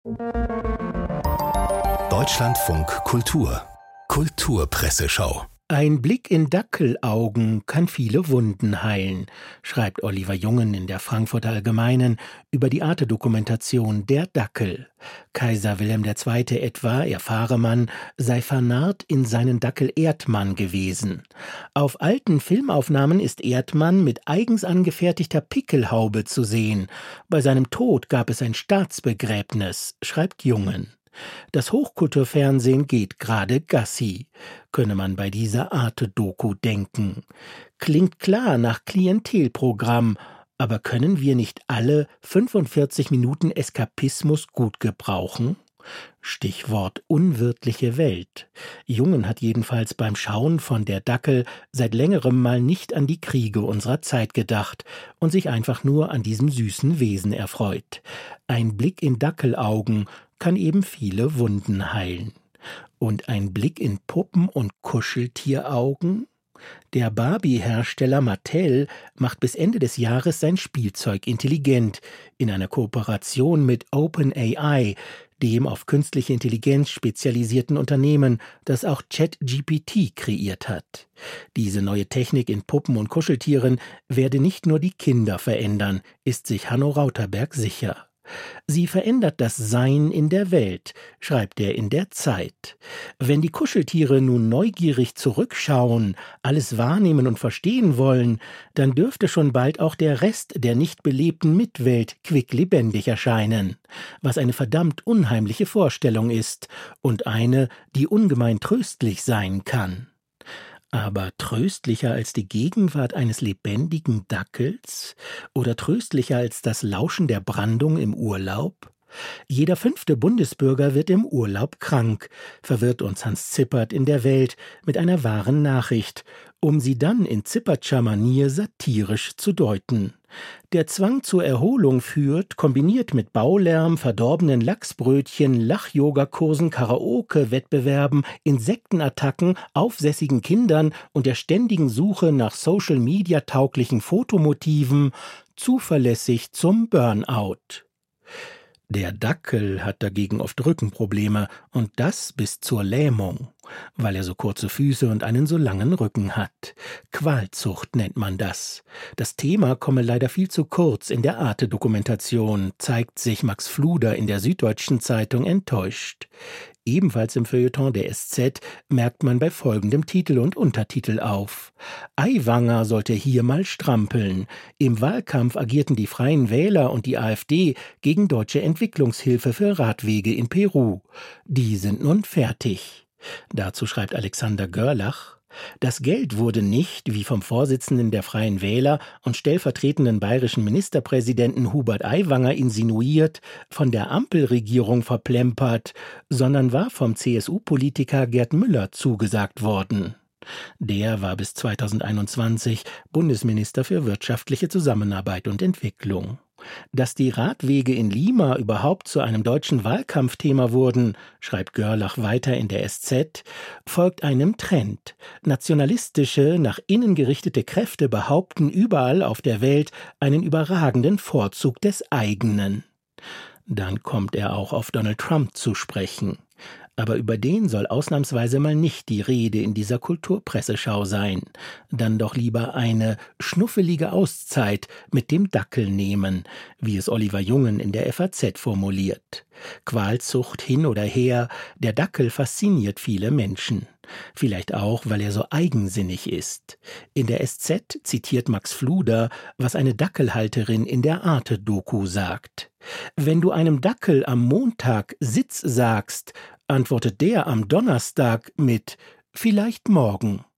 Deutschlandfunk Kultur Kulturpresseschau. Ein Blick in Dackelaugen kann viele Wunden heilen, schreibt Oliver Jungen in der Frankfurter Allgemeinen über die Arte-Dokumentation Der Dackel. Kaiser Wilhelm II. Etwa, erfahre man, sei vernarrt in seinen Dackel Erdmann gewesen. Auf alten Filmaufnahmen ist Erdmann mit eigens angefertigter Pickelhaube zu sehen. Bei seinem Tod gab es ein Staatsbegräbnis, schreibt Jungen. Das Hochkulturfernsehen geht gerade Gassi, könne man bei dieser Arte-Doku denken. Klingt klar nach Klientelprogramm, aber können wir nicht alle 45 Minuten Eskapismus gut gebrauchen? Stichwort unwirtliche Welt. Jungen hat jedenfalls beim Schauen von Der Dackel seit längerem mal nicht an die Kriege unserer Zeit gedacht und sich einfach nur an diesem süßen Wesen erfreut. Ein Blick in Dackelaugen kann eben viele Wunden heilen. Und ein Blick in Puppen- und Kuscheltieraugen? Der Barbie-Hersteller Mattel macht bis Ende des Jahres sein Spielzeug intelligent in einer Kooperation mit OpenAI, dem auf künstliche Intelligenz spezialisierten Unternehmen, das auch ChatGPT kreiert hat. Diese neue Technik in Puppen und Kuscheltieren werde nicht nur die Kinder verändern, ist sich Hanno Rauterberg sicher. Sie verändert das Sein in der Welt, schreibt er in der Zeit. Wenn die Kuscheltiere nun neugierig zurückschauen, alles wahrnehmen und verstehen wollen, dann dürfte schon bald auch der Rest der nicht belebten Mitwelt quicklebendig erscheinen, was eine verdammt unheimliche Vorstellung ist und eine, die ungemein tröstlich sein kann. Aber tröstlicher als die Gegenwart eines lebendigen Dackels? Oder tröstlicher als das Lauschen der Brandung im Urlaub? Jeder 5. Bundesbürger wird im Urlaub krank, verwirrt uns Hans Zippert in der Welt mit einer wahren Nachricht, um sie dann in Zippertscher Manier satirisch zu deuten. Der Zwang zur Erholung führt, kombiniert mit Baulärm, verdorbenen Lachsbrötchen, Lach-Yoga-Kursen, Karaoke-Wettbewerben, Insektenattacken, aufsässigen Kindern und der ständigen Suche nach Social-Media-tauglichen Fotomotiven zuverlässig zum Burnout. Der Dackel hat dagegen oft Rückenprobleme und das bis zur Lähmung, weil er so kurze Füße und einen so langen Rücken hat. Qualzucht nennt man das. Das Thema komme leider viel zu kurz in der Arte-Dokumentation, zeigt sich Max Fluder in der Süddeutschen Zeitung enttäuscht. Ebenfalls im Feuilleton der SZ merkt man bei folgendem Titel und Untertitel auf: Aiwanger sollte hier mal strampeln. Im Wahlkampf agierten die Freien Wähler und die AfD gegen deutsche Entwicklungshilfe für Radwege in Peru. Die sind nun fertig. Dazu schreibt Alexander Görlach: Das Geld wurde nicht, wie vom Vorsitzenden der Freien Wähler und stellvertretenden bayerischen Ministerpräsidenten Hubert Aiwanger insinuiert, von der Ampelregierung verplempert, sondern war vom CSU-Politiker Gerd Müller zugesagt worden. Der war bis 2021 Bundesminister für wirtschaftliche Zusammenarbeit und Entwicklung. Dass die Radwege in Lima überhaupt zu einem deutschen Wahlkampfthema wurden, schreibt Görlach weiter in der SZ, folgt einem Trend. Nationalistische, nach innen gerichtete Kräfte behaupten überall auf der Welt einen überragenden Vorzug des eigenen. Dann kommt er auch auf Donald Trump zu sprechen. Aber über den soll ausnahmsweise mal nicht die Rede in dieser Kulturpresseschau sein. Dann doch lieber eine schnuffelige Auszeit mit dem Dackel nehmen, wie es Oliver Jungen in der FAZ formuliert. Qualzucht hin oder her, der Dackel fasziniert viele Menschen. Vielleicht auch, weil er so eigensinnig ist. In der SZ zitiert Max Fluder, was eine Dackelhalterin in der Arte-Doku sagt. Wenn du einem Dackel am Montag Sitz sagst, antwortet der am Donnerstag mit »Vielleicht morgen«.